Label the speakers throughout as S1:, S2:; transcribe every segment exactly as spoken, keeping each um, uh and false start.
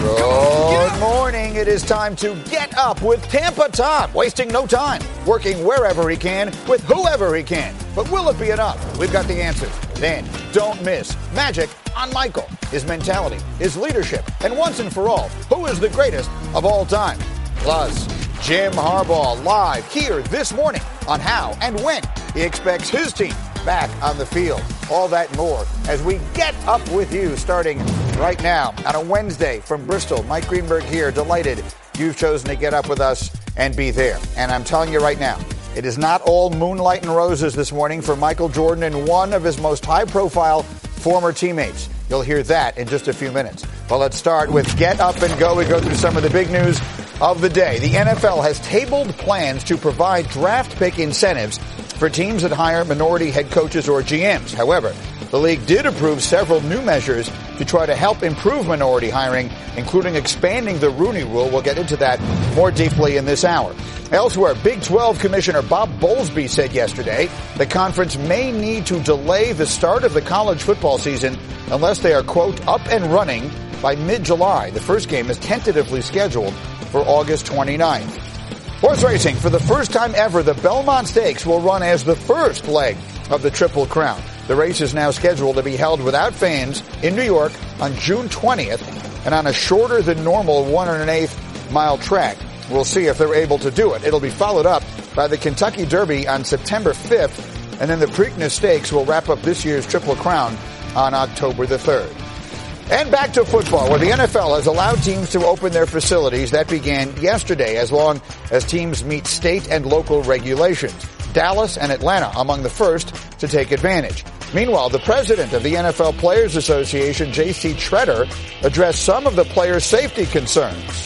S1: Good morning. It is time to get up with Tampa Tom, wasting no time, working wherever he can with whoever he can. But will it be enough? We've got the answers. Then don't miss Magic on Michael, his mentality, his leadership, and once and for all, who is the greatest of all time? Plus, Jim Harbaugh live here this morning on how and when he expects his team back on the field. All that and more as we get up with you starting right now on a Wednesday from Bristol. Mike Greenberg here, delighted you've chosen to get up with us and be there. And I'm telling you right now, it is not all moonlight and roses this morning for Michael Jordan and one of his most high-profile former teammates. You'll hear that in just a few minutes. Well, let's start with Get Up and Go. We go through some of the big news of the day. The N F L has tabled plans to provide draft pick incentives for teams that hire minority head coaches or G Ms. However, the league did approve several new measures to try to help improve minority hiring, including expanding the Rooney Rule. We'll get into that more deeply in this hour. Elsewhere, Big twelve Commissioner Bob Bowlesby said yesterday the conference may need to delay the start of the college football season unless they are, quote, up and running by mid-July. The first game is tentatively scheduled for August twenty-ninth. Horse racing. For the first time ever, the Belmont Stakes will run as the first leg of the Triple Crown. The race is now scheduled to be held without fans in New York on June twentieth and on a shorter than normal one and an eighth mile track. We'll see if they're able to do it. It'll be followed up by the Kentucky Derby on September fifth, and then the Preakness Stakes will wrap up this year's Triple Crown on October the third. And back to football, where the N F L has allowed teams to open their facilities. That began yesterday, as long as teams meet state and local regulations. Dallas and Atlanta among the first to take advantage. Meanwhile, the president of the N F L Players Association, J C Tretter, addressed some of the players' safety concerns.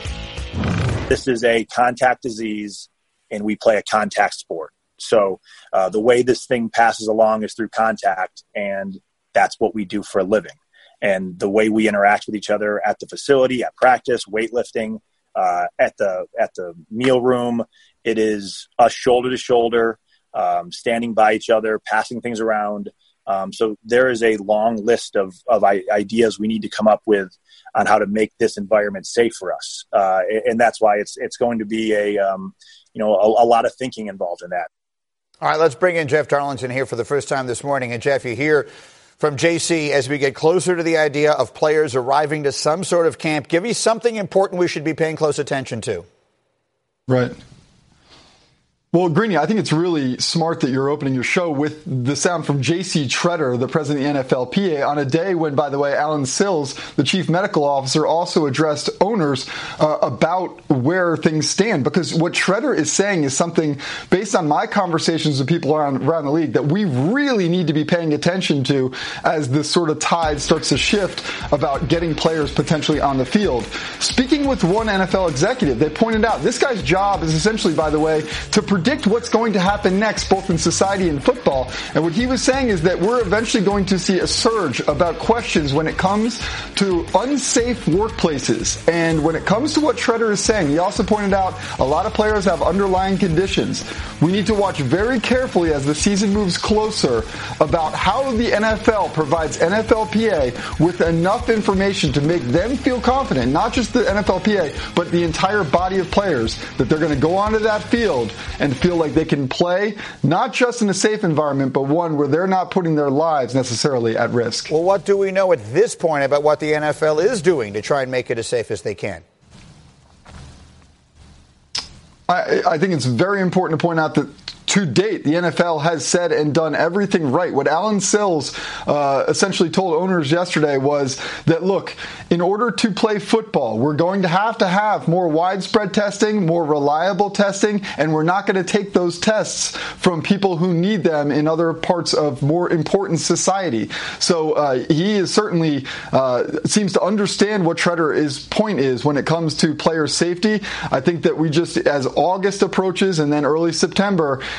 S2: This is a contact disease, and we play a contact sport. So uh, the way this thing passes along is through contact, and that's what we do for a living. And the way we interact with each other at the facility, at practice, weightlifting, uh, at the at the meal room, it is us shoulder to shoulder, um, standing by each other, passing things around. Um, so there is a long list of, of ideas we need to come up with on how to make this environment safe for us. Uh, and that's why it's it's going to be a um, you know a, a lot of thinking involved in that.
S1: All right, let's bring in Jeff Darlington here for the first time this morning. And Jeff, you hear from J C as we get closer to the idea of players arriving to some sort of camp. Give me something important we should be paying close attention to.
S3: Right. Well, Greeny, I think it's really smart that you're opening your show with the sound from J C Tretter, the president of the N F L P A, on a day when, by the way, Alan Sills, the chief medical officer, also addressed owners uh, about where things stand. Because what Tretter is saying is something, based on my conversations with people around, around the league, that we really need to be paying attention to as this sort of tide starts to shift about getting players potentially on the field. Speaking with one N F L executive, they pointed out this guy's job is essentially, by the way, to predict what's going to happen next, both in society and football. And what he was saying is that we're eventually going to see a surge about questions when it comes to unsafe workplaces. And when it comes to what Tretter is saying, he also pointed out a lot of players have underlying conditions. We need to watch very carefully as the season moves closer about how the N F L provides N F L P A with enough information to make them feel confident, not just the N F L P A, but the entire body of players, that they're going to go onto that field and feel like they can play, not just in a safe environment, but one where they're not putting their lives necessarily at risk.
S1: Well, what do we know at this point about what the N F L is doing to try and make it as safe as they can?
S3: I, I think it's very important to point out that to date, the N F L has said and done everything right. What Alan Sills uh, essentially told owners yesterday was that, look, in order to play football, we're going to have to have more widespread testing, more reliable testing, and we're not going to take those tests from people who need them in other parts of more important society. So uh, he is certainly uh, seems to understand what Tretter's point is when it comes to player safety. I think that we just, as August approaches and then early September,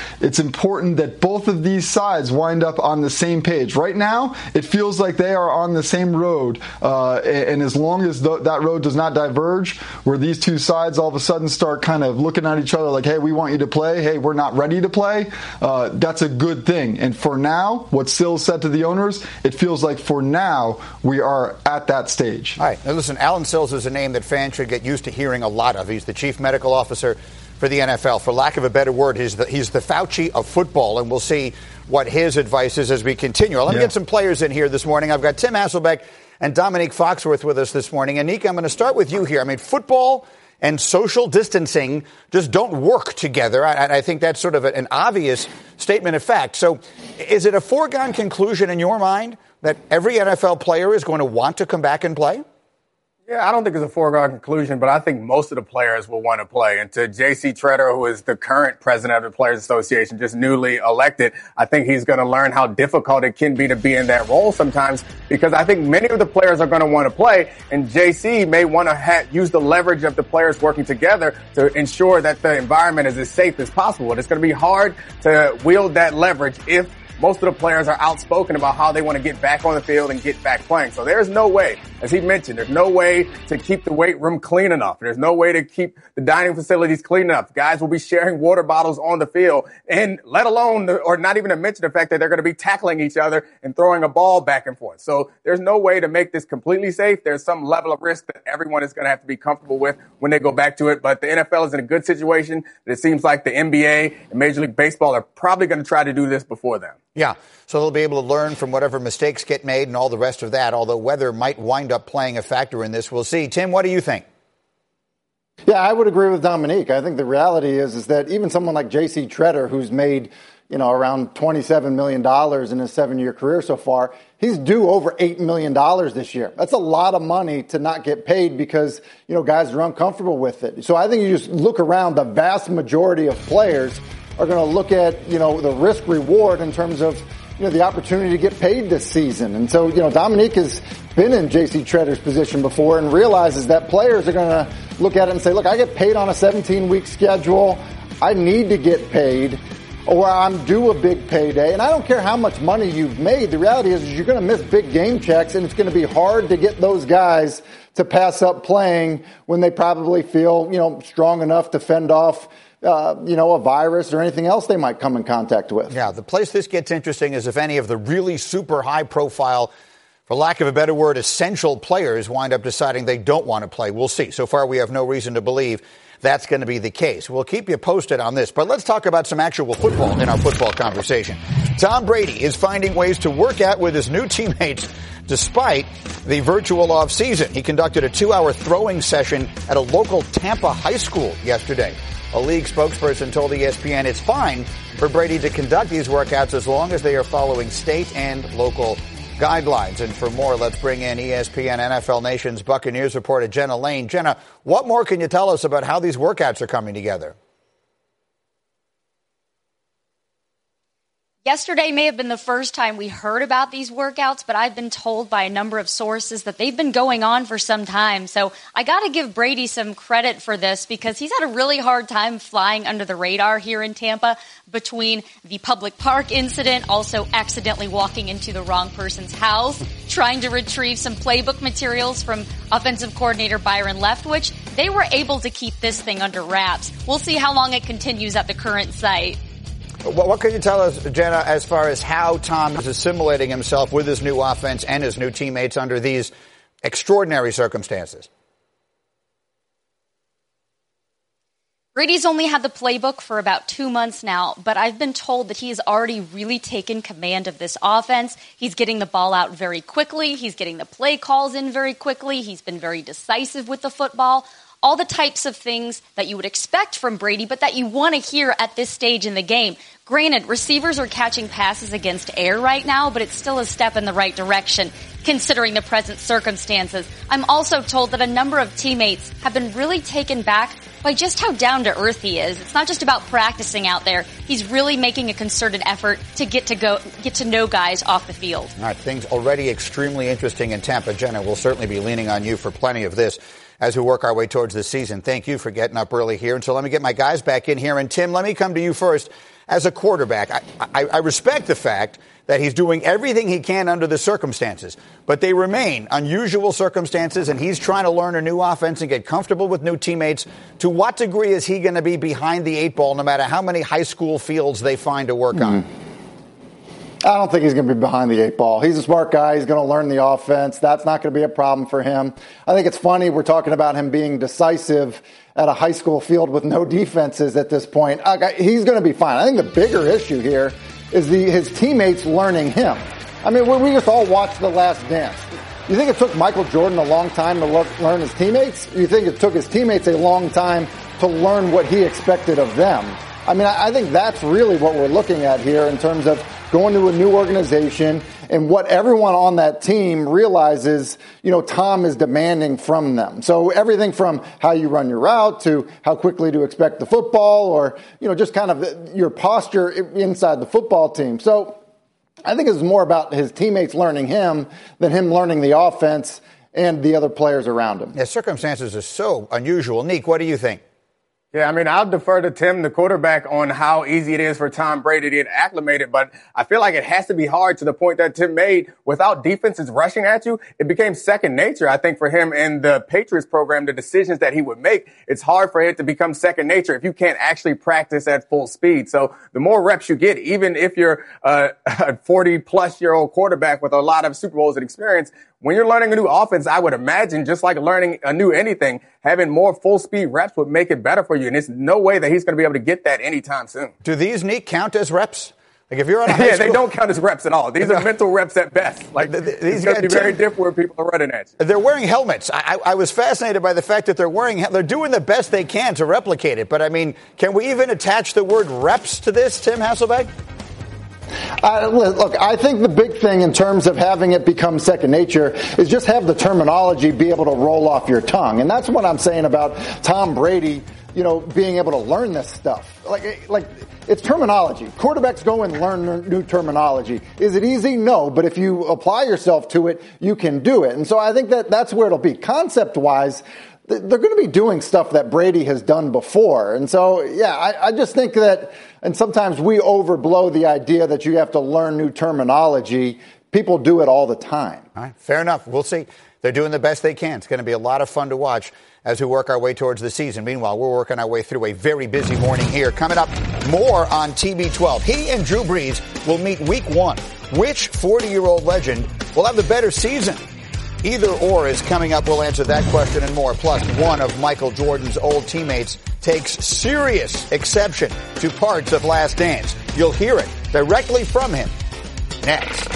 S3: it's important that both of these sides wind up on the same page. Right now, it feels like they are on the same road, uh, and as long as th- that road does not diverge, where these two sides all of a sudden start kind of looking at each other like, hey, we want you to play, hey, we're not ready to play, uh, that's a good thing. And for now, what Sills said to the owners, it feels like for now we are at that stage.
S1: All right. Now listen, Alan Sills is a name that fans should get used to hearing a lot of. He's the chief medical officer for the N F L. For lack of a better word, he's the, he's the Fauci of football, and we'll see what his advice is as we continue. Let me yeah. get some players in here this morning. I've got Tim Hasselbeck and Dominique Foxworth with us this morning. And, Nick, I'm going to start with you here. I mean, football and social distancing just don't work together. I, I think that's sort of an obvious statement of fact. So is it a foregone conclusion in your mind that every N F L player is going to want to come back and play?
S4: Yeah, I don't think it's a foregone conclusion, but I think most of the players will want to play. And to J C Tretter, who is the current president of the Players Association, just newly elected, I think he's going to learn how difficult it can be to be in that role sometimes, because I think many of the players are going to want to play, and J C may want to ha- use the leverage of the players working together to ensure that the environment is as safe as possible. And it's going to be hard to wield that leverage if most of the players are outspoken about how they want to get back on the field and get back playing. So there's no way, as he mentioned, there's no way to keep the weight room clean enough. There's no way to keep the dining facilities clean enough. Guys will be sharing water bottles on the field, and let alone, the, or not even to mention the fact that they're going to be tackling each other and throwing a ball back and forth. So there's no way to make this completely safe. There's some level of risk that everyone is going to have to be comfortable with when they go back to it. But the N F L is in a good situation. It seems like the N B A and Major League Baseball are probably going to try to do this before them.
S1: Yeah, so they'll be able to learn from whatever mistakes get made and all the rest of that, although weather might wind up playing a factor in this. We'll see. Tim, what do you think?
S5: Yeah, I would agree with Dominique. I think the reality is is that even someone like J C Tretter, who's made, you know, around twenty-seven million dollars in his seven-year career so far, he's due over eight million dollars this year. That's a lot of money to not get paid because, you know, guys are uncomfortable with it. So I think you just look around, the vast majority of players are going to look at, you know, the risk reward in terms of, you know, the opportunity to get paid this season. And so, you know, Dominique has been in J C Tretter's position before and realizes that players are going to look at it and say, look, I get paid on a seventeen-week schedule. I need to get paid, or I'm due a big payday. And I don't care how much money you've made. The reality is, is you're going to miss big game checks, and it's going to be hard to get those guys to pass up playing when they probably feel, you know, strong enough to fend off Uh, you know, a virus or anything else they might come in contact with.
S1: Yeah, the place this gets interesting is if any of the really super high-profile, for lack of a better word, essential players wind up deciding they don't want to play. We'll see. So far, we have no reason to believe that's going to be the case. We'll keep you posted on this, but let's talk about some actual football in our football conversation. Tom Brady is finding ways to work out with his new teammates despite the virtual offseason. He conducted a two-hour throwing session at a local Tampa high school yesterday. A league spokesperson told E S P N it's fine for Brady to conduct these workouts as long as they are following state and local guidelines. And for more, let's bring in E S P N N F L Nation's Buccaneers reporter Jenna Lane. Jenna, what more can you tell us about how these workouts are coming together?
S6: Yesterday may have been the first time we heard about these workouts, but I've been told by a number of sources that they've been going on for some time. So I got to give Brady some credit for this because he's had a really hard time flying under the radar here in Tampa between the public park incident, also accidentally walking into the wrong person's house, trying to retrieve some playbook materials from offensive coordinator Byron Leftwich. They were able to keep this thing under wraps. We'll see how long it continues at the current site.
S1: What can you tell us, Jenna, as far as how Tom is assimilating himself with his new offense and his new teammates under these extraordinary circumstances?
S6: Brady's only had the playbook for about two months now, but I've been told that he has already really taken command of this offense. He's getting the ball out very quickly. He's getting the play calls in very quickly. He's been very decisive with the football. All the types of things that you would expect from Brady, but that you want to hear at this stage in the game. Granted, receivers are catching passes against air right now, but it's still a step in the right direction, considering the present circumstances. I'm also told that a number of teammates have been really taken back by just how down to earth he is. It's not just about practicing out there. He's really making a concerted effort to get to go, get to know guys off the field.
S1: All right, things already extremely interesting in Tampa. Jenna, we'll certainly be leaning on you for plenty of this as we work our way towards this season. Thank you for getting up early here. And so let me get my guys back in here. And Tim, let me come to you first. as a quarterback. I, I, I respect the fact that he's doing everything he can under the circumstances, but they remain unusual circumstances, and he's trying to learn a new offense and get comfortable with new teammates. To what degree is he going to be behind the eight ball no matter how many high school fields they find to work mm-hmm. on?
S5: I don't think he's going to be behind the eight ball. He's a smart guy. He's going to learn the offense. That's not going to be a problem for him. I think it's funny we're talking about him being decisive at a high school field with no defenses at this point. He's going to be fine. I think the bigger issue here is the, his teammates learning him. I mean, we just all watched The Last Dance. You think it took Michael Jordan a long time to learn his teammates? You think it took his teammates a long time to learn what he expected of them? I mean, I think that's really what we're looking at here in terms of going to a new organization and what everyone on that team realizes, you know, Tom is demanding from them. So everything from how you run your route to how quickly to expect the football or, you know, just kind of your posture inside the football team. So I think it's more about his teammates learning him than him learning the offense and the other players around him.
S1: Yeah, circumstances are so unusual. Neek, what do you think?
S4: Yeah, I mean, I'll defer to Tim, the quarterback, on how easy it is for Tom Brady to get acclimated, but I feel like it has to be hard to the point that Tim made. Without defenses rushing at you, it became second nature, I think, for him in the Patriots program, the decisions that he would make. It's hard for it to become second nature if you can't actually practice at full speed. So the more reps you get, even if you're a forty-plus-year-old quarterback with a lot of Super Bowls of experience, when you're learning a new offense, I would imagine, just like learning a new anything, having more full-speed reps would make it better for you. And there's no way that he's going to be able to get that anytime soon.
S1: Do these, Neek, count as reps? Like if you're on a high
S4: yeah,
S1: school...
S4: they don't count as reps at all. These are mental reps at best. Like the, the, these it's going to be very different when people are running at you.
S1: They're wearing helmets. I, I was fascinated by the fact that they're wearing. They're doing the best they can to replicate it. But I mean, can we even attach the word reps to this, Tim Hasselbeck?
S5: Uh, look, I think the big thing in terms of having it become second nature is just have the terminology be able to roll off your tongue. And that's what I'm saying about Tom Brady, you know, being able to learn this stuff. Like, like it's terminology. Quarterbacks go and learn new terminology. Is it easy? No. But if you apply yourself to it, you can do it. And so I think that that's where it'll be. Concept-wise, they're going to be doing stuff that Brady has done before. And so, yeah, I, I just think that, and sometimes we overblow the idea that you have to learn new terminology. People do it all the time.
S1: All right, fair enough. We'll see. They're doing the best they can. It's going to be a lot of fun to watch as we work our way towards the season. Meanwhile, we're working our way through a very busy morning here. Coming up, more on T B twelve. He and Drew Brees will meet week one. Which forty-year-old legend will have the better season? Either or is coming up. We'll answer that question and more. Plus, one of Michael Jordan's old teammates takes serious exception to parts of Last Dance. You'll hear it directly from him next.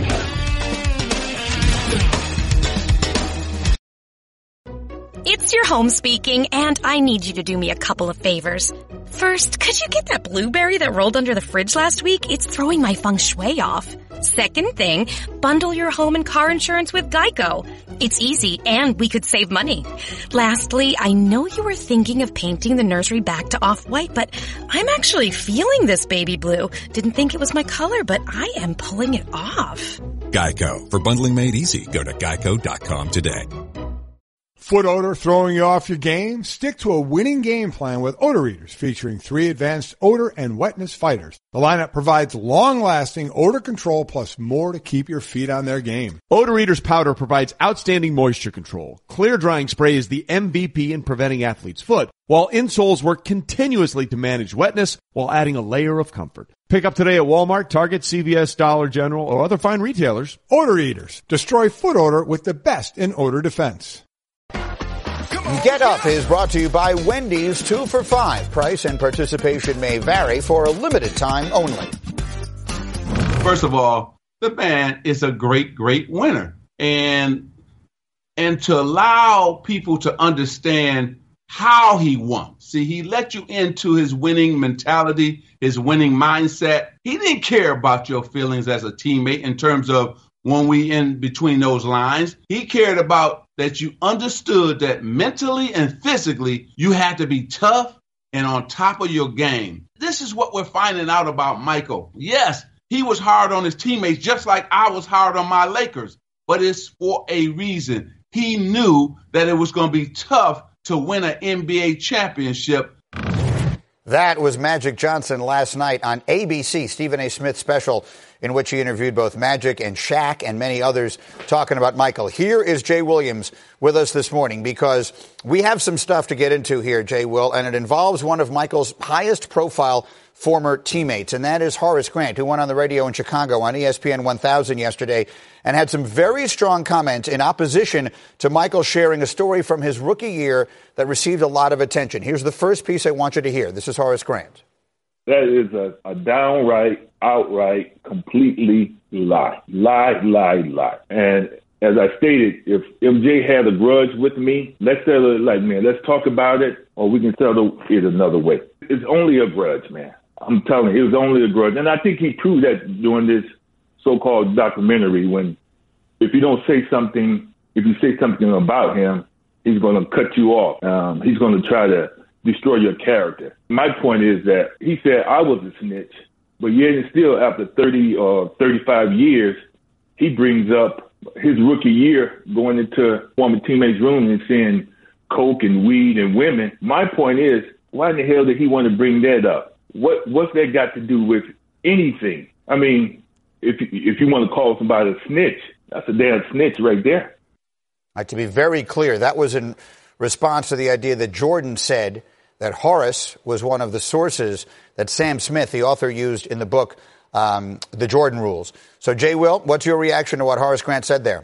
S7: It's your home speaking, and I need you to do me a couple of favors. First, could you get that blueberry that rolled under the fridge last week? It's throwing my feng shui off. Second thing, bundle your home and car insurance with Geico. It's easy, and we could save money. Lastly, I know you were thinking of painting the nursery back to off-white, but I'm actually feeling this baby blue. Didn't think it was my color, but I am pulling it off.
S8: Geico. For bundling made easy, go to geico dot com today.
S9: Foot odor throwing you off your game? Stick to a winning game plan with Odor Eaters, featuring three advanced odor and wetness fighters. The lineup provides long-lasting odor control plus more to keep your feet on their game.
S10: Odor Eaters powder provides outstanding moisture control. Clear drying spray is the M V P in preventing athlete's foot, while insoles work continuously to manage wetness while adding a layer of comfort. Pick up today at Walmart, Target, C V S, Dollar General, or other fine retailers.
S9: Odor Eaters. Destroy foot odor with the best in odor defense.
S1: Get Up is brought to you by Wendy's two for five. Price and participation may vary for a limited time only.
S11: First of all, the man is a great, great winner. And, and to allow people to understand how he won. See, he let you into his winning mentality, his winning mindset. He didn't care about your feelings as a teammate in terms of when we in between those lines. He cared about that you understood that mentally and physically you had to be tough and on top of your game. This is what we're finding out about Michael. Yes, he was hard on his teammates just like I was hard on my Lakers, but it's for a reason. He knew that it was going to be tough to win an N B A championship.
S1: That was Magic Johnson last night on A B C, Stephen A. Smith special, in which he interviewed both Magic and Shaq and many others talking about Michael. Here is Jay Williams with us this morning because we have some stuff to get into here, Jay Will, and it involves one of Michael's highest profile former teammates, and that is Horace Grant, who went on the radio in Chicago on E S P N one thousand yesterday and had some very strong comments in opposition to Michael sharing a story from his rookie year that received a lot of attention. Here's the first piece I want you to hear. This is Horace Grant.
S12: That is a, a downright, outright, completely lie. Lie, lie, lie. And as I stated, if M J had a grudge with me, let's settle it like, man, let's talk about it, or we can settle it another way. It's only a grudge, man. I'm telling you, it was only a grudge. And I think he proved that during this so-called documentary when if you don't say something, if you say something about him, he's going to cut you off. Um, he's going to try to destroy your character. My point is that he said I was a snitch, but yet and still after thirty or thirty-five years, he brings up his rookie year going into former teammates' room and seeing coke and weed and women. My point is, why in the hell did he want to bring that up? What what's that got to do with anything? I mean, if if you want to call somebody a snitch, that's a damn snitch right there.
S1: Right, to be very clear, that was in response to the idea that Jordan said that Horace was one of the sources that Sam Smith, the author, used in the book, um, The Jordan Rules. So, Jay Will, what's your reaction to what Horace Grant said there?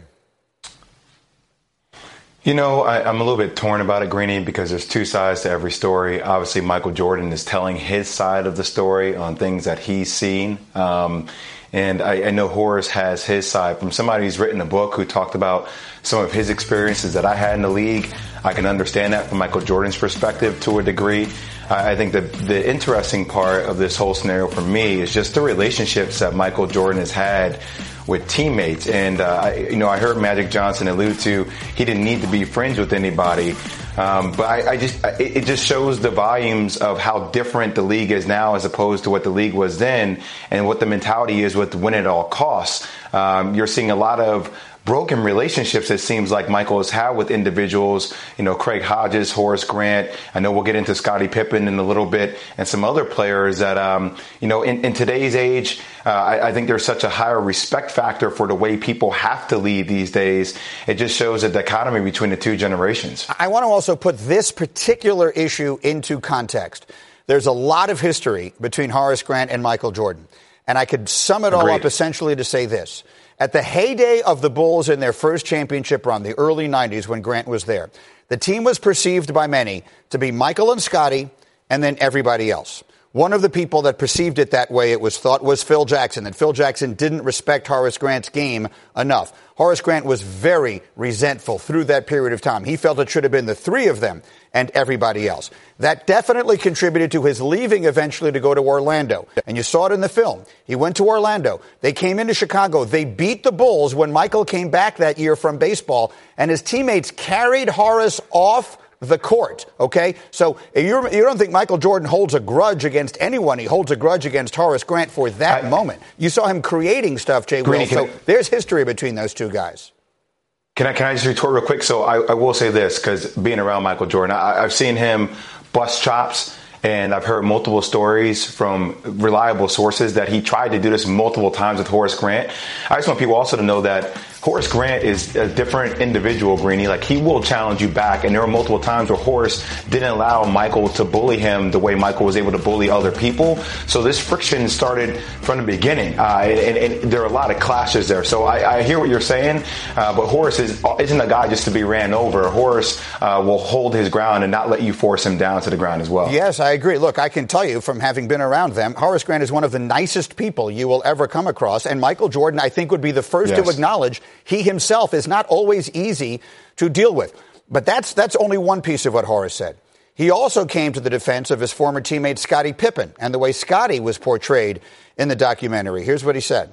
S13: You know, I, I'm a little bit torn about it, Greeny, because there's two sides to every story. Obviously, Michael Jordan is telling his side of the story on things that he's seen. Um, and I, I know Horace has his side. From somebody who's written a book who talked about some of his experiences that I had in the league, I can understand that from Michael Jordan's perspective to a degree. I, I think that the interesting part of this whole scenario for me is just the relationships that Michael Jordan has had with teammates. And, uh, I, you know, I heard Magic Johnson allude to he didn't need to be friends with anybody. Um, but I, I just, it, it just shows the volumes of how different the league is now as opposed to what the league was then and what the mentality is with win at all costs. Um, you're seeing a lot of broken relationships, it seems like Michael has had with individuals, you know, Craig Hodges, Horace Grant. I know we'll get into Scottie Pippen in a little bit and some other players that, um, you know, in, in today's age, uh, I, I think there's such a higher respect factor for the way people have to lead these days. It just shows a dichotomy between the two generations.
S1: I want to also put this particular issue into context. There's a lot of history between Horace Grant and Michael Jordan. And I could sum it all
S13: Agreed.
S1: up essentially to say this. At the heyday of the Bulls in their first championship run, the early nineties when Grant was there, the team was perceived by many to be Michael and Scottie and then everybody else. One of the people that perceived it that way, it was thought, was Phil Jackson, that Phil Jackson didn't respect Horace Grant's game enough. Horace Grant was very resentful through that period of time. He felt it should have been the three of them and everybody else. That definitely contributed to his leaving eventually to go to Orlando. And you saw it in the film. He went to Orlando. They came into Chicago. They beat the Bulls when Michael came back that year from baseball, and his teammates carried Horace off the court, okay? So you're, you don't think Michael Jordan holds a grudge against anyone. He holds a grudge against Horace Grant for that I, moment. You saw him creating stuff, Jay Will. So there's history between those two guys.
S13: Can I can I just retort real quick? So I, I will say this, because being around Michael Jordan, I, I've seen him bust chops, and I've heard multiple stories from reliable sources that he tried to do this multiple times with Horace Grant. I just want people also to know that Horace Grant is a different individual, Greeny. Like, he will challenge you back. And there were multiple times where Horace didn't allow Michael to bully him the way Michael was able to bully other people. So this friction started from the beginning. Uh, and, and there are a lot of clashes there. So I, I hear what you're saying. Uh, but Horace is, isn't a guy just to be ran over. Horace uh, will hold his ground and not let you force him down to the ground as well.
S1: Yes, I agree. Look, I can tell you from having been around them, Horace Grant is one of the nicest people you will ever come across. And Michael Jordan, I think, would be the first yes. to acknowledge he himself is not always easy to deal with. But that's that's only one piece of what Horace said. He also came to the defense of his former teammate Scottie Pippen and the way Scottie was portrayed in the documentary. Here's what he said.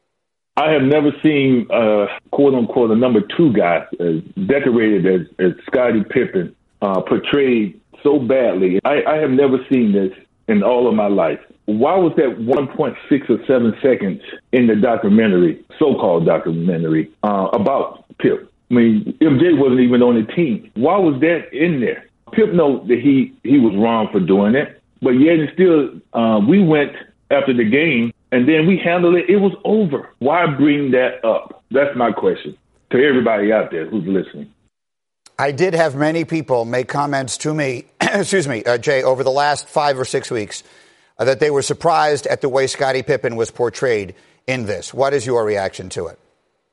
S12: I have never seen, uh, quote unquote, a number two guy as decorated as, as Scottie Pippen uh, portrayed so badly. I, I have never seen this in all of my life. Why was that one point six or seven seconds in the documentary, so-called documentary, uh, about Pip? I mean, M J wasn't even on the team. Why was that in there? Pip knows that he, he was wrong for doing it. but yet and still, uh, we went after the game, and then we handled it. It was over. Why bring that up? That's my question to everybody out there who's listening.
S1: I did have many people make comments to me, excuse me, uh, Jay, over the last five or six weeks uh, that they were surprised at the way Scottie Pippen was portrayed in this. What is your reaction to it?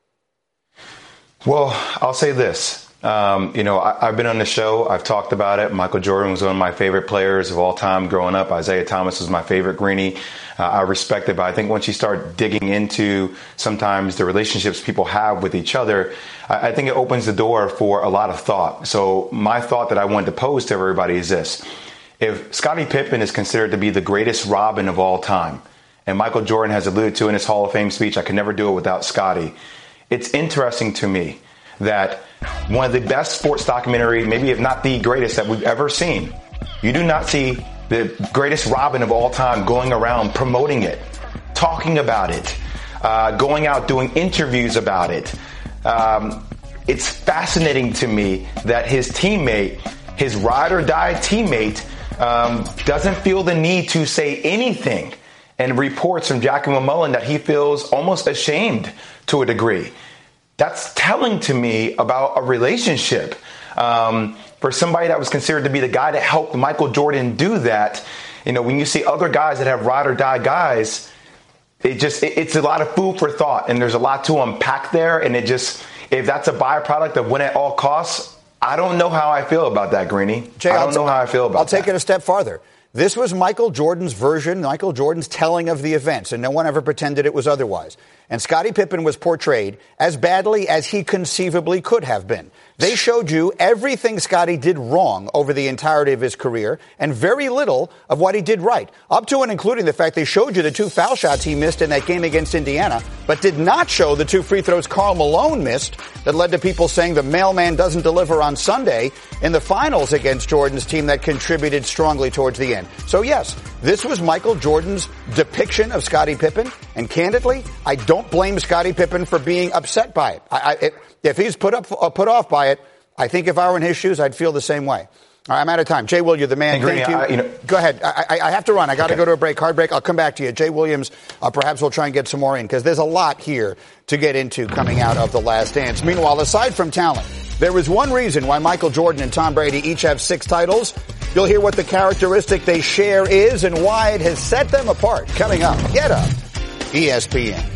S13: Well, I'll say this. Um, you know, I, I've been on the show. I've talked about it. Michael Jordan was one of my favorite players of all time growing up. Isaiah Thomas was my favorite greenie. Uh, I respect it, but I think once you start digging into sometimes the relationships people have with each other, I, I think it opens the door for a lot of thought. So my thought that I wanted to pose to everybody is this. If Scottie Pippen is considered to be the greatest Robin of all time, and Michael Jordan has alluded to in his Hall of Fame speech, I could never do it without Scottie, it's interesting to me that one of the best sports documentary, maybe if not the greatest that we've ever seen, you do not see the greatest Robin of all time going around promoting it, talking about it, uh, going out doing interviews about it. Um, it's fascinating to me that his teammate, his ride or die teammate, um, doesn't feel the need to say anything, and reports from Jackie McMullen that he feels almost ashamed to a degree. That's telling to me about a relationship. Um, for somebody that was considered to be the guy that helped Michael Jordan do that, you know, when you see other guys that have ride or die guys, it just, it, it's a lot of food for thought, and there's a lot to unpack there. And it just, if that's a byproduct of win at all costs, I don't know how I feel about that, Greeny.
S1: Jay,
S13: I don't
S1: I'll
S13: know
S1: t-
S13: how I feel about
S1: I'll
S13: that.
S1: take it a step farther. This was Michael Jordan's version, Michael Jordan's telling of the events, and no one ever pretended it was otherwise. And Scottie Pippen was portrayed as badly as he conceivably could have been. They showed you everything Scottie did wrong over the entirety of his career and very little of what he did right, up to and including the fact they showed you the two foul shots he missed in that game against Indiana, but did not show the two free throws Karl Malone missed that led to people saying the mailman doesn't deliver on Sunday in the finals against Jordan's team that contributed strongly towards the end. So, yes, this was Michael Jordan's depiction of Scottie Pippen, and candidly, I don't blame Scottie Pippen for being upset by it. I, I, it if he's put up, uh, put off by it, I think if I were in his shoes, I'd feel the same way. All right, I'm out of time. Jay Williams, the man.
S13: Greeny,
S1: thank you.
S13: I, you know,
S1: Go ahead. I, I, I have to run. I got to
S13: okay.
S1: go to a break. Hard break. I'll come back to you. Jay Williams, uh, perhaps we'll try and get some more in because there's a lot here to get into coming out of The Last Dance. Meanwhile, aside from talent, there is one reason why Michael Jordan and Tom Brady each have six titles. You'll hear what the characteristic they share is and why it has set them apart. Coming up, Get Up, E S P N.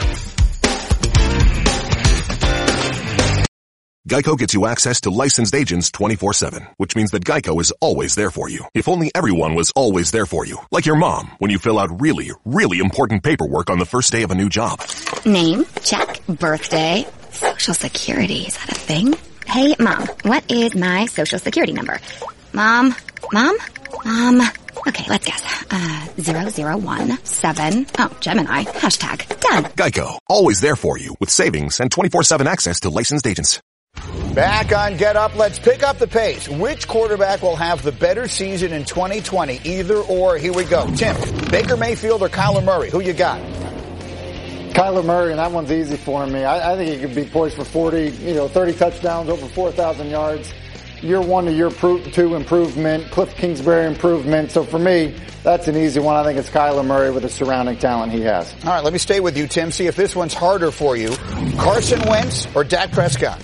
S14: Geico gets you access to licensed agents twenty-four seven, which means that Geico is always there for you. If only everyone was always there for you. Like your mom, when you fill out really, really important paperwork on the first day of a new job.
S15: Name, check. Birthday, social security, is that a thing? Hey, Mom, what is my social security number? Mom, Mom, Mom. Okay, let's guess. Uh, zero zero one seven. Oh, Gemini. Hashtag. Done.
S14: Geico, always there for you with savings and twenty-four seven access to licensed agents.
S1: Back on Get Up, let's pick up the pace. Which quarterback will have the better season in twenty twenty? Either or, here we go. Tim, Baker Mayfield or Kyler Murray? Who you got?
S5: Kyler Murray, and that one's easy for me. I, I think he could be poised for forty, you know, thirty touchdowns, over four thousand yards. Year one to year two improvement, Cliff Kingsbury improvement. So for me, that's an easy one. I think it's Kyler Murray with the surrounding talent he has.
S1: All right, let me stay with you, Tim. See if this one's harder for you. Carson Wentz or Dak Prescott?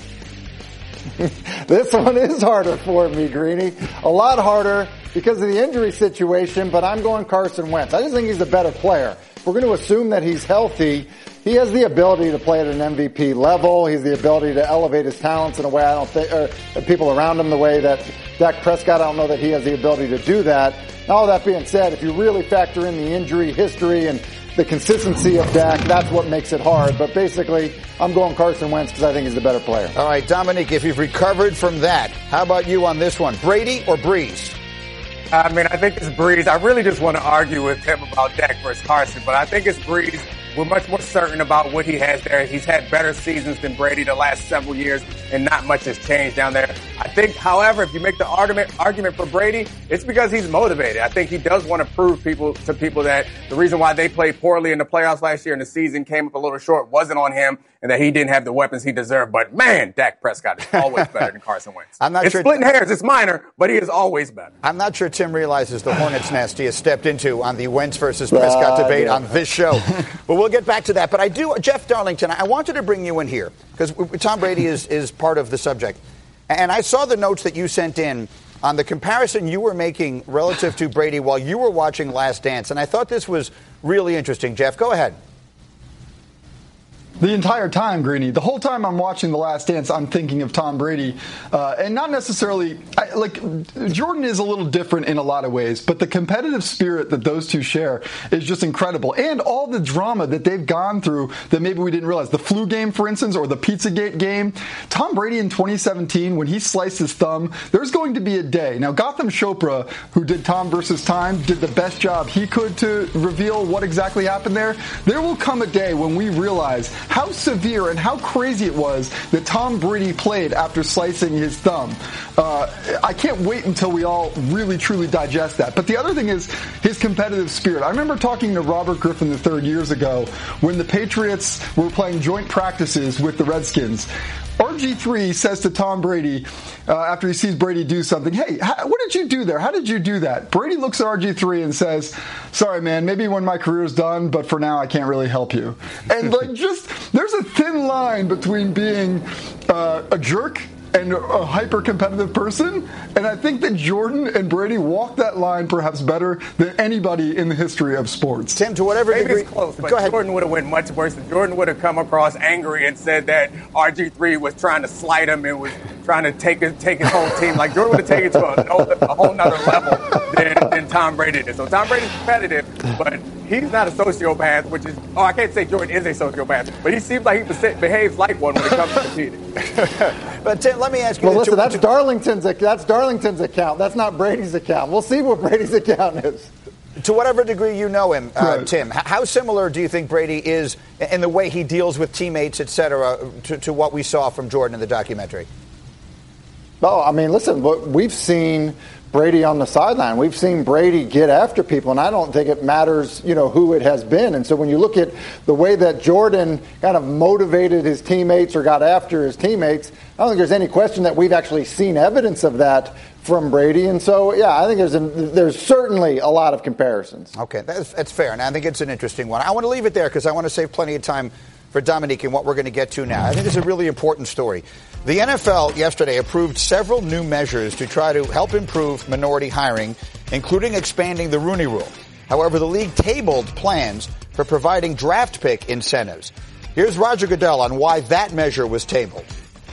S5: This one is harder for me, Greeny. A lot harder because of the injury situation, but I'm going Carson Wentz. I just think he's a better player. If we're going to assume that he's healthy, he has the ability to play at an M V P level. He has the ability to elevate his talents in a way I don't think, or people around him the way that Dak Prescott, I don't know that he has the ability to do that. Now, all that being said, if you really factor in the injury history and the consistency of Dak, that's what makes it hard. But basically, I'm going Carson Wentz because I think he's the better player.
S1: All right, Dominique, if you've recovered from that, how about you on this one? Brady or Breeze?
S4: I mean, I think it's Breeze. I really just want to argue with him about Dak versus Carson, but I think it's Breeze. We're much more certain about what he has there. He's had better seasons than Brady the last several years, and not much has changed down there. I think, however, if you make the argument argument for Brady, it's because he's motivated. I think he does want to prove people to people that the reason why they played poorly in the playoffs last year and the season came up a little short wasn't on him, and that he didn't have the weapons he deserved. But, man, Dak Prescott is always better than Carson Wentz.
S1: I'm not
S4: it's
S1: sure
S4: splitting hairs. It's minor, but he is always better.
S1: I'm not sure Tim realizes the hornet's nest he has stepped into on the Wentz versus Prescott
S5: uh,
S1: debate
S5: yeah.
S1: on this show. But we'll get back to that. But I do, Jeff Darlington, I wanted to bring you in here because Tom Brady is, is part of the subject. And I saw the notes that you sent in on the comparison you were making relative to Brady while you were watching Last Dance. And I thought this was really interesting. Jeff, go ahead.
S3: The entire time, Greeny, the whole time I'm watching The Last Dance, I'm thinking of Tom Brady. Uh, and not necessarily, I, like, Jordan is a little different in a lot of ways, but the competitive spirit that those two share is just incredible. And all the drama that they've gone through that maybe we didn't realize. The flu game, for instance, or the Pizzagate game. Tom Brady in twenty seventeen, when he sliced his thumb, there's going to be a day. Now, Gotham Chopra, who did Tom versus Time, did the best job he could to reveal what exactly happened there. There will come a day when we realize how severe and how crazy it was that Tom Brady played after slicing his thumb. Uh, I can't wait until we all really, truly digest that. But the other thing is his competitive spirit. I remember talking to Robert Griffin the third years ago when the Patriots were playing joint practices with the Redskins. R G three says to Tom Brady, uh, after he sees Brady do something, hey, how, what did you do there? How did you do that? Brady looks at R G three and says, sorry, man, maybe when my career's done, but for now I can't really help you. And like just, there's a thin line between being uh, a jerk and a hyper-competitive person, and I think that Jordan and Brady walk that line perhaps better than anybody in the history of sports.
S1: Tim, to whatever
S4: Maybe
S1: degree...
S4: it's close, but
S1: Go ahead.
S4: Jordan would have went much worse. Jordan would have come across angry and said that R G three was trying to slight him and was trying to take his, take his whole team. Like, Jordan would have taken it to a, a whole nother level than, than Tom Brady did. So Tom Brady's competitive, but he's not a sociopath, which is... Oh, I can't say Jordan is a sociopath, but he seems like he behaves like one when it comes to competing.
S1: But Tim, let me ask you...
S5: Well,
S1: this.
S5: listen, that's Darlington's, that's Darlington's account. That's not Brady's account. We'll see what Brady's account is.
S1: To whatever degree you know him, uh,
S3: Right.
S1: Tim, how similar do you think Brady is in the way he deals with teammates, et cetera, to, to what we saw from Jordan in the documentary?
S5: Oh, I mean, listen, we've seen Brady on the sideline. We've seen Brady get after people, and I don't think it matters, you know, who it has been. And so when you look at the way that Jordan kind of motivated his teammates or got after his teammates, I don't think there's any question that we've actually seen evidence of that from Brady. And so, yeah, I think there's a, there's certainly a lot of comparisons.
S1: Okay, that's, that's fair, and I think it's an interesting one. I want to leave it there because I want to save plenty of time for Dominique and what we're going to get to now. I think it's a really important story. The N F L yesterday approved several new measures to try to help improve minority hiring, including expanding the Rooney Rule. However, the league tabled plans for providing draft pick incentives. Here's Roger Goodell on why that measure was tabled.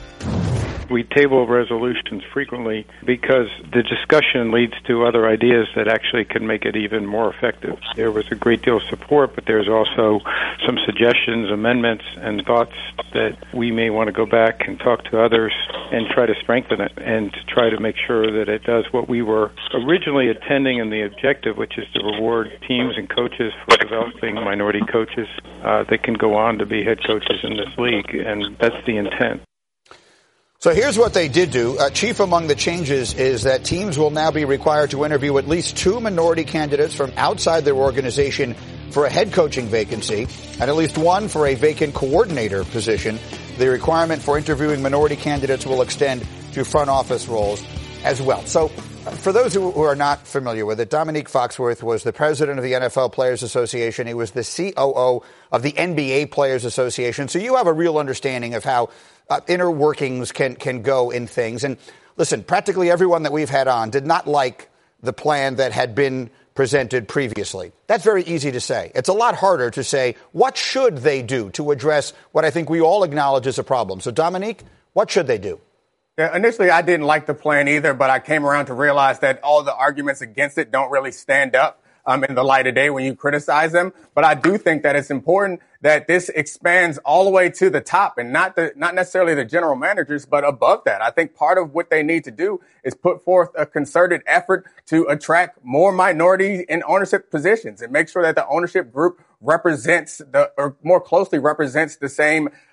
S16: We table resolutions frequently because the discussion leads to other ideas that actually can make it even more effective. There was a great deal of support, but there's also some suggestions, amendments, and thoughts that we may want to go back and talk to others and try to strengthen it and to try to make sure that it does what we were originally intending in the objective, which is to reward teams and coaches for developing minority coaches uh, that can go on to be head coaches in this league, and that's the intent.
S1: So here's what they did do. Uh, chief among the changes is that teams will now be required to interview at least two minority candidates from outside their organization for a head coaching vacancy and at least one for a vacant coordinator position. The requirement for interviewing minority candidates will extend to front office roles as well. So uh, for those who, who are not familiar with it, Dominique Foxworth was the president of the N F L Players Association. He was the C O O of the N B A Players Association. So you have a real understanding of how Uh, inner workings can can go in things. And listen, practically everyone that we've had on did not like the plan that had been presented previously. That's very easy to say. It's a lot harder to say, what should they do to address what I think we all acknowledge is a problem? So, Dominique, what should they do?
S4: Yeah, initially, I didn't like the plan either, but I came around to realize that all the arguments against it don't really stand up Um, in the light of day when you criticize them. But I do think that it's important that this expands all the way to the top and not the, not necessarily the general managers, but above that. I think part of what they need to do is put forth a concerted effort to attract more minorities in ownership positions and make sure that the ownership group represents the, or more closely represents the same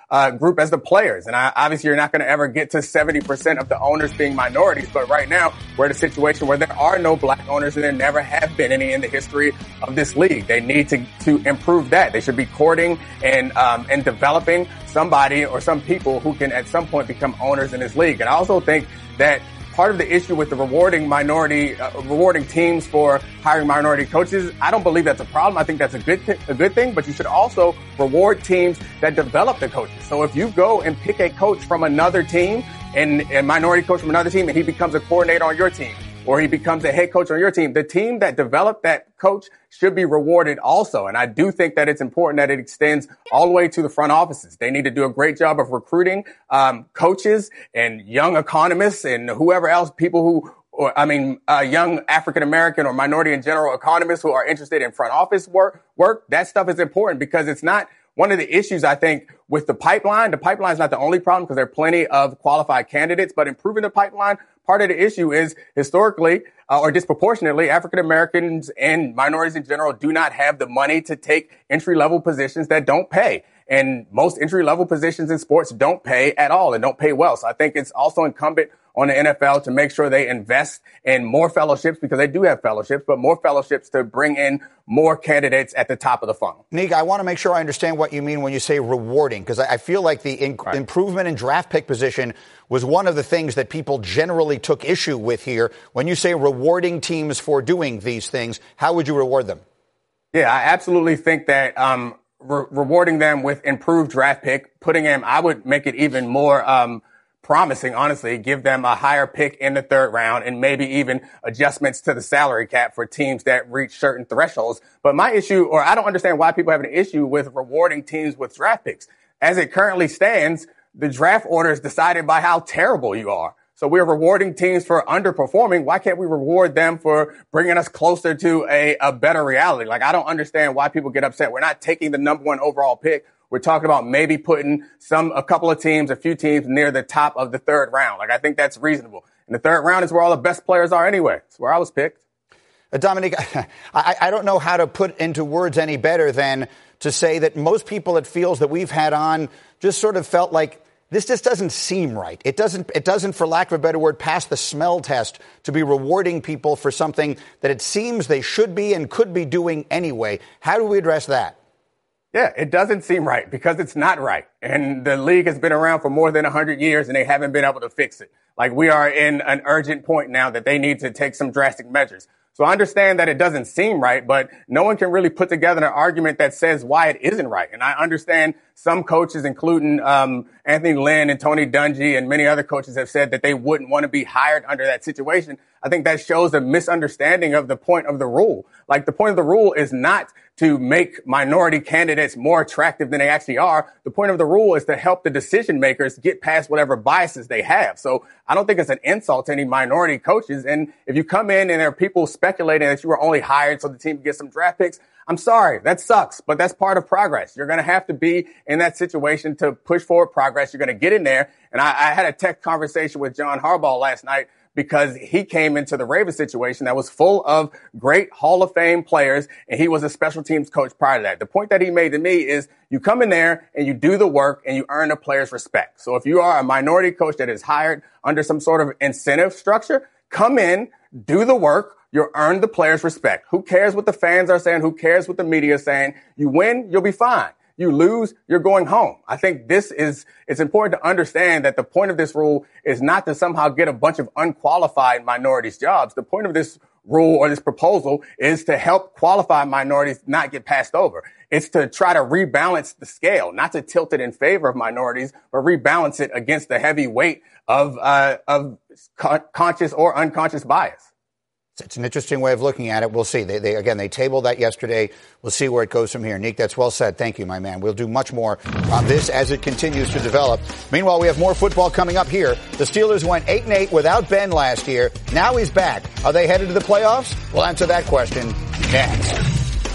S4: uh, group as the players. And I, obviously you're not going to ever get to seventy percent of the owners being minorities. But right now we're in a situation where there are no black owners and there never have been any in the history of this league. They need to, to improve that. They should be courting and, um, and developing somebody or some people who can at some point become owners in this league. And I also think that part of the issue with the rewarding minority, uh, rewarding teams for hiring minority coaches, I don't believe that's a problem. I think that's a good, th- a good thing, but you should also reward teams that develop the coaches. So if you go and pick a coach from another team and a minority coach from another team and he becomes a coordinator on your team, or he becomes a head coach on your team, the team that developed that coach should be rewarded also. And I do think that it's important that it extends all the way to the front offices. They need to do a great job of recruiting um, coaches and young economists and whoever else, people who, or I mean, uh, young African-American or minority in general economists who are interested in front office work. Work that stuff is important because it's not one of the issues, I think, with the pipeline. The pipeline is not the only problem because there are plenty of qualified candidates, but improving the pipeline, part of the issue is historically uh, or disproportionately, African Americans and minorities in general do not have the money to take entry level positions that don't pay. And most entry level positions in sports don't pay at all and don't pay well. So I think it's also incumbent on the N F L to make sure they invest in more fellowships because they do have fellowships, but more fellowships to bring in more candidates at the top of the funnel.
S1: Nick, I want to make sure I understand what you mean when you say rewarding, because I feel like the in- right. improvement in draft pick position was one of the things that people generally took issue with here. When you say rewarding teams for doing these things, how would you reward them?
S4: Yeah, I absolutely think that um, re- rewarding them with improved draft pick, putting them, I would make it even more um, promising, honestly, give them a higher pick in the third round and maybe even adjustments to the salary cap for teams that reach certain thresholds. But my issue, or I don't understand why people have an issue with rewarding teams with draft picks. As it currently stands, the draft order is decided by how terrible you are. So we're rewarding teams for underperforming. Why can't we reward them for bringing us closer to a, a better reality? Like, I don't understand why people get upset. We're not taking the number one overall pick. We're talking about maybe putting some, a couple of teams, a few teams near the top of the third round. Like, I think that's reasonable. And the third round is where all the best players are anyway. It's where I was picked.
S1: Uh, Dominique, I, I don't know how to put into words any better than to say that most people it feels that we've had on just sort of felt like this just doesn't seem right. It doesn't, it doesn't, for lack of a better word, pass the smell test to be rewarding people for something that it seems they should be and could be doing anyway. How do we address that?
S4: Yeah, it doesn't seem right because it's not right. And the league has been around for more than one hundred years and they haven't been able to fix it. Like, we are in an urgent point now that they need to take some drastic measures. So I understand that it doesn't seem right, but no one can really put together an argument that says why it isn't right. And I understand some coaches, including um, Anthony Lynn and Tony Dungy and many other coaches, have said that they wouldn't want to be hired under that situation. I think that shows a misunderstanding of the point of the rule. Like, the point of the rule is not to make minority candidates more attractive than they actually are. The point of the rule is to help the decision makers get past whatever biases they have. So I don't think it's an insult to any minority coaches. And if you come in and there are people speculating that you were only hired so the team can get some draft picks, I'm sorry, that sucks, but that's part of progress. You're going to have to be in that situation to push forward progress. You're going to get in there. And I, I had a tech conversation with John Harbaugh last night because he came into the Ravens situation that was full of great Hall of Fame players, and he was a special teams coach prior to that. The point that he made to me is you come in there and you do the work and you earn the players' respect. So if you are a minority coach that is hired under some sort of incentive structure, come in, do the work. You'll earn the players' respect. Who cares what the fans are saying? Who cares what the media is saying? You win, you'll be fine. You lose, you're going home. I think this is, it's important to understand that the point of this rule is not to somehow get a bunch of unqualified minorities jobs. The point of this rule or this proposal is to help qualified minorities not get passed over. It's to try to rebalance the scale, not to tilt it in favor of minorities, but rebalance it against the heavy weight of, uh, of con- conscious or unconscious bias.
S1: It's an interesting way of looking at it. We'll see. They, they, again, they tabled that yesterday. We'll see where it goes from here. Nick, that's well said. Thank you, my man. We'll do much more on this as it continues to develop. Meanwhile, we have more football coming up here. The Steelers went eight and eight without Ben last year. Now he's back. Are they headed to the playoffs? We'll answer that question next.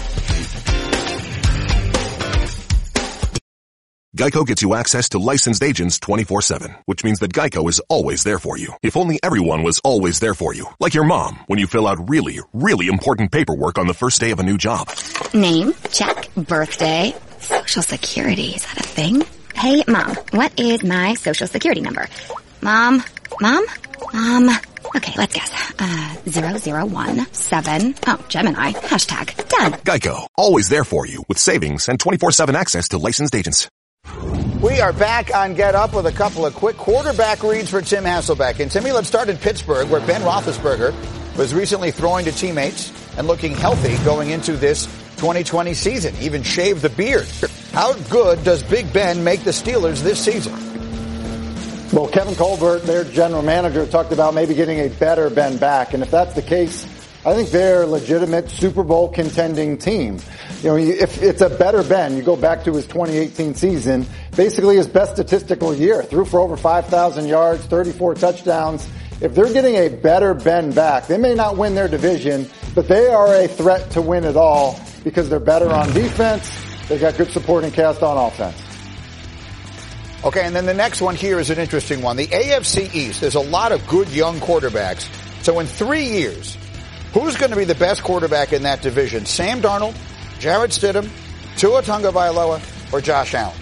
S14: Geico gets you access to licensed agents twenty-four seven, which means that Geico is always there for you. If only everyone was always there for you. Like your mom, when you fill out really, really important paperwork on the first day of a new job.
S15: Name? Check. Birthday? Social Security? Is that a thing? Hey, Mom, what is my social security number? Mom? Mom? Mom? Okay, let's guess. Uh, zero zero one seven. Oh, Gemini. Hashtag done.
S14: Geico. Always there for you with savings and twenty-four seven access to licensed agents.
S1: We are back on Get Up with a couple of quick quarterback reads for Tim Hasselbeck. And Timmy, let's start in Pittsburgh, where Ben Roethlisberger was recently throwing to teammates and looking healthy going into this twenty twenty season. Even shaved the beard. How good does Big Ben make the Steelers this season?
S5: Well, Kevin Colbert, their general manager, talked about maybe getting a better Ben back. And if that's the case, I think they're a legitimate Super Bowl contending team. You know, if it's a better Ben, you go back to his twenty eighteen season, basically his best statistical year, threw for over five thousand yards, thirty-four touchdowns. If they're getting a better Ben back, they may not win their division, but they are a threat to win it all because they're better on defense. They've got good supporting cast on offense.
S1: Okay, and then the next one here is an interesting one. The A F C East, there's a lot of good young quarterbacks. So in three years, who's going to be the best quarterback in that division? Sam Darnold, Jarrett Stidham, Tua Tagovailoa, or Josh Allen?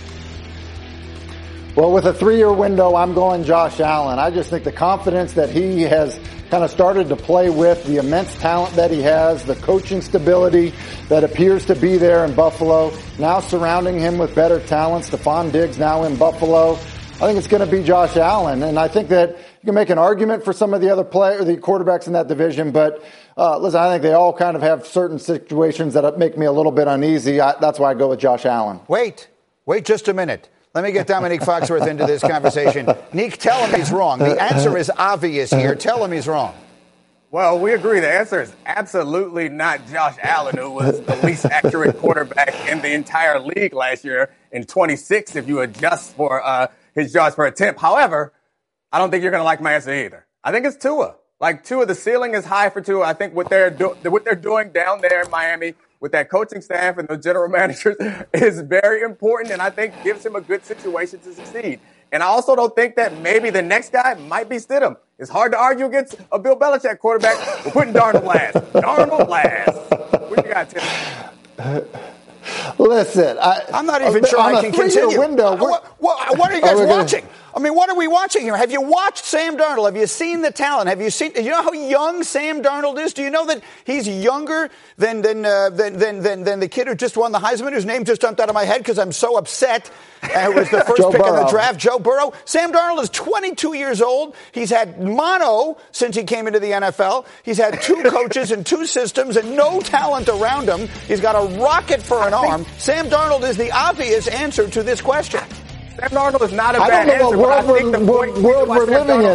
S5: Well, with a three-year window, I'm going Josh Allen. I just think the confidence that he has kind of started to play with, the immense talent that he has, the coaching stability that appears to be there in Buffalo, now surrounding him with better talent. Stephon Diggs now in Buffalo. I think it's going to be Josh Allen, and I think that you can make an argument for some of the other play or the quarterbacks in that division, but uh, listen, I think they all kind of have certain situations that make me a little bit uneasy. I, that's why I go with Josh Allen.
S1: Wait, wait just a minute. Let me get Dominique Foxworth into this conversation. Nick, tell him he's wrong. The answer is obvious here. Tell him he's wrong.
S4: Well, we agree. The answer is absolutely not Josh Allen, who was the least accurate quarterback in the entire league last year in twenty-six, if you adjust for uh, his yards per attempt. However, I don't think you're going to like my answer either. I think it's Tua. Like, Tua, the ceiling is high for Tua. I think what they're, do- what they're doing down there in Miami with that coaching staff and the general managers is very important, and I think gives him a good situation to succeed. And I also don't think that maybe the next guy might be Stidham. It's hard to argue against a Bill Belichick quarterback. We're putting Darnold last. Darnold last. What you got, Tim?
S5: Listen, I,
S1: I'm not even sure I can continue.
S5: Window,
S1: what, what, what are you guys are watching? Gonna... I mean, what are we watching here? Have you watched Sam Darnold? Have you seen the talent? Have you seen? Do you know how young Sam Darnold is? Do you know that he's younger than than uh, than, than than than the kid who just won the Heisman, whose name just jumped out of my head because I'm so upset? Uh, it was the first pick Burrow. in the draft, Joe Burrow. Sam Darnold is twenty-two years old. He's had mono since he came into the N F L. He's had two coaches and two systems and no talent around him. He's got a rocket for an arm. Sam Darnold is the obvious answer to this question.
S4: Sam Darnold is not a
S5: I
S4: bad
S5: don't know
S4: answer,
S5: what
S4: but
S5: world,
S4: I think the
S5: we're,
S4: point
S5: world we're living
S4: Darnold,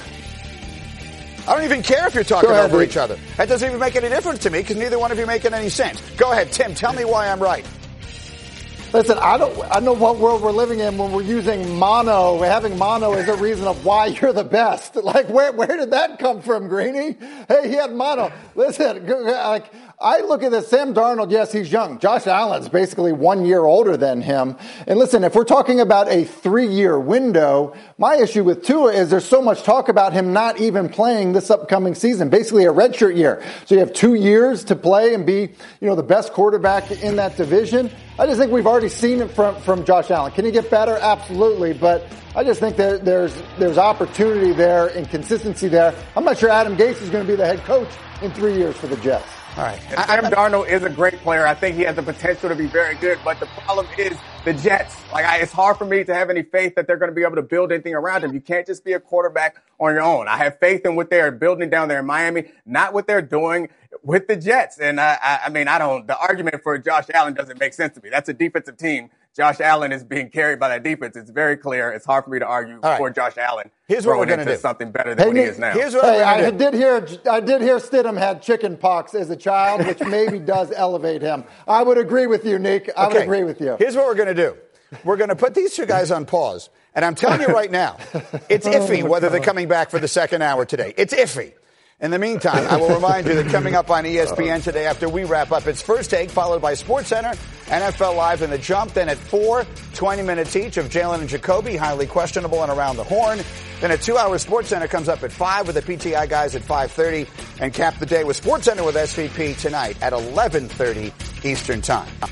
S5: in.
S1: I don't even care if you're talking
S5: ahead,
S1: over
S5: Rick.
S1: each other. That doesn't even make any difference to me because neither one of you are making any sense. Go ahead, Tim. Tell me why I'm right.
S5: Listen, I don't, I know what world we're living in when we're using mono. Having mono is a reason of why you're the best. Like, where, where did that come from, Greeny? Hey, he had mono. Listen, like, I look at this, Sam Darnold, yes, he's young. Josh Allen's basically one year older than him. And listen, if we're talking about a three-year window, my issue with Tua is there's so much talk about him not even playing this upcoming season, basically a redshirt year. So you have two years to play and be, you know, the best quarterback in that division. I just think we've already seen it from, from Josh Allen. Can he get better? Absolutely. But I just think that there's, there's opportunity there and consistency there. I'm not sure Adam Gase is going to be the head coach in three years for the Jets.
S4: All right. And Sam Darnold is a great player. I think he has the potential to be very good, but the problem is the Jets. Like, I, it's hard for me to have any faith that they're going to be able to build anything around him. You can't just be a quarterback on your own. I have faith in what they're building down there in Miami, not what they're doing with the Jets. And uh, I, I mean, I don't, the argument for Josh Allen doesn't make sense to me. That's a defensive team. Josh Allen is being carried by that defense. It's very clear. It's hard for me to argue right. for Josh Allen.
S1: Here's what we're going to do.
S4: Something better than
S5: hey,
S4: what he is now.
S1: Here's what
S5: hey,
S1: we're
S5: I
S1: do.
S5: did hear. I did hear Stidham had chicken pox as a child, which maybe does elevate him. I would agree with you, Nick. I
S1: okay.
S5: would agree with you.
S1: Here's what we're going to do. We're going to put these two guys on pause, and I'm telling you right now, it's iffy whether they're coming back for the second hour today. It's iffy. In the meantime, I will remind you that coming up on E S P N today after we wrap up, it's First Take, followed by SportsCenter, N F L Live, and The Jump. Then at four, twenty minutes each of Jalen and Jacoby, highly questionable and around the horn. Then at two hours, SportsCenter comes up at five with the P T I guys at five thirty. And cap the day with SportsCenter with S V P tonight at eleven thirty Eastern Time.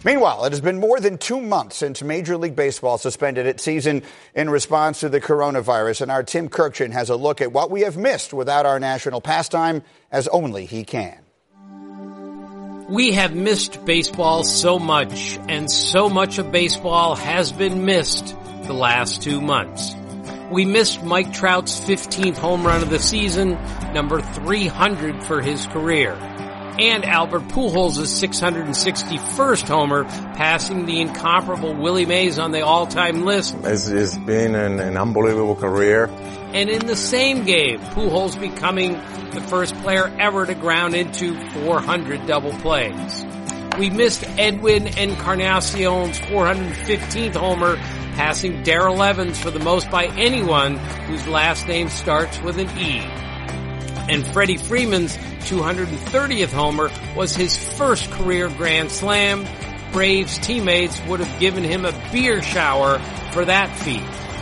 S1: Meanwhile, it has been more than two months since Major League Baseball suspended its season in response to the coronavirus, and our Tim Kurkjian has a look at what we have missed without our national pastime, as only he can.
S17: We have missed baseball so much, and so much of baseball has been missed the last two months. We missed Mike Trout's fifteenth home run of the season, number three hundred for his career, and Albert Pujols' six hundred sixty-first homer, passing the incomparable Willie Mays on the all-time list.
S18: It's, it's been an, an unbelievable career.
S17: And in the same game, Pujols becoming the first player ever to ground into four hundred double plays. We missed Edwin Encarnacion's four hundred fifteenth homer, passing Darrell Evans for the most by anyone whose last name starts with an E. And Freddie Freeman's two hundred thirtieth homer was his first career Grand Slam. Braves teammates would have given him a beer shower for that feat.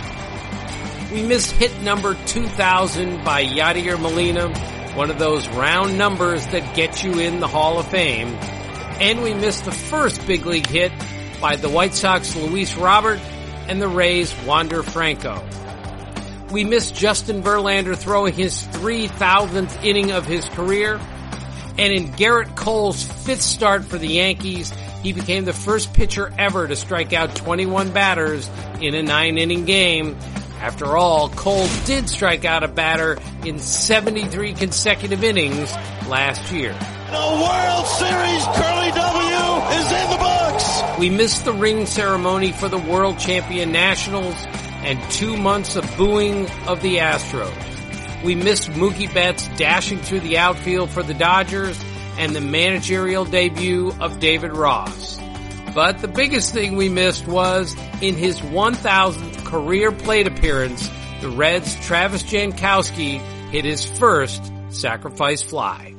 S17: We missed hit number two thousand by Yadier Molina, one of those round numbers that get you in the Hall of Fame. And we missed the first big league hit by the White Sox Luis Robert and the Rays Wander Franco. We missed Justin Verlander throwing his three thousandth inning of his career. And in Garrett Cole's fifth start for the Yankees, he became the first pitcher ever to strike out twenty-one batters in a nine-inning game. After all, Cole did strike out a batter in seventy-three consecutive innings last year.
S19: The World Series Curly W is in the books.
S17: We missed the ring ceremony for the world champion Nationals and two months of booing of the Astros. We missed Mookie Betts dashing through the outfield for the Dodgers and the managerial debut of David Ross. But the biggest thing we missed was, in his one thousandth career plate appearance, the Reds' Travis Jankowski hit his first sacrifice fly.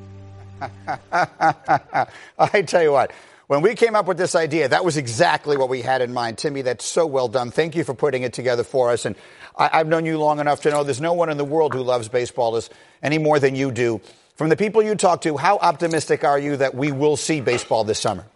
S1: I tell you what, when we came up with this idea, that was exactly what we had in mind. Timmy, that's so well done. Thank you for putting it together for us. And I, I've known you long enough to know there's no one in the world who loves baseball as, any more than you do. From the people you talk to, how optimistic are you that we will see baseball this summer?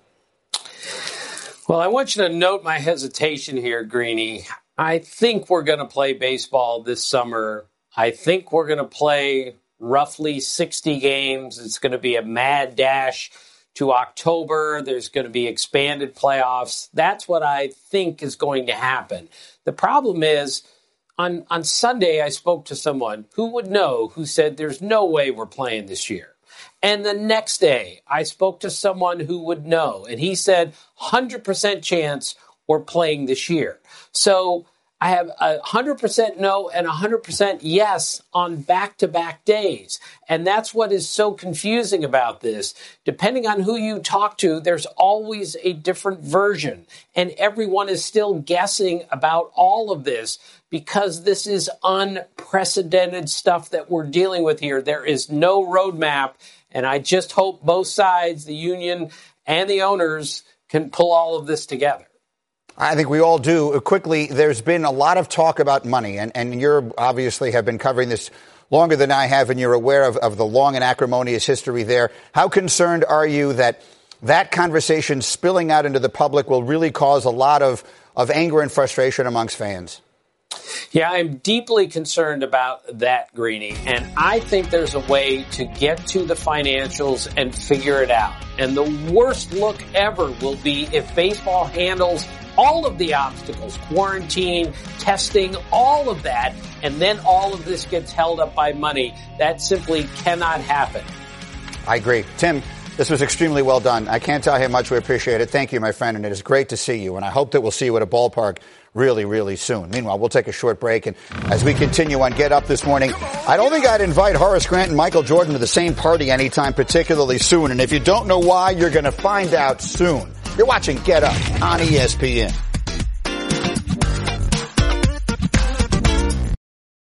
S17: Well, I want you to note my hesitation here, Greeny. I think we're going to play baseball this summer. I think we're going to play roughly sixty games. It's going to be a mad dash to October. There's going to be expanded playoffs. That's what I think is going to happen. The problem is, on, on Sunday, I spoke to someone who would know, who said there's no way we're playing this year. And the next day, I spoke to someone who would know, and he said, one hundred percent chance we're playing this year. So I have a one hundred percent no and one hundred percent yes on back-to-back days. And that's what is so confusing about this. Depending on who you talk to, there's always a different version. And everyone is still guessing about all of this because this is unprecedented stuff that we're dealing with here. There is no roadmap. And I just hope both sides, the union and the owners, can pull all of this together.
S1: I think we all do. Quickly, there's been a lot of talk about money, and, and you obviously have been covering this longer than I have, and you're aware of, of the long and acrimonious history there. How concerned are you that that conversation spilling out into the public will really cause a lot of, of anger and frustration amongst fans?
S17: Yeah, I'm deeply concerned about that, Greeny, and I think there's a way to get to the financials and figure it out. And the worst look ever will be if baseball handles all of the obstacles, quarantine, testing, all of that, and then all of this gets held up by money. That simply cannot happen.
S1: I agree. Tim, this was extremely well done. I can't tell you how much we appreciate it. Thank you, my friend, and it is great to see you, and I hope that we'll see you at a ballpark really, really soon. Meanwhile, we'll take a short break, and as we continue on Get Up this morning, I don't think I'd invite Horace Grant and Michael Jordan to the same party anytime particularly soon, and if you don't know why, you're going to find out soon. You're watching Get Up on E S P N.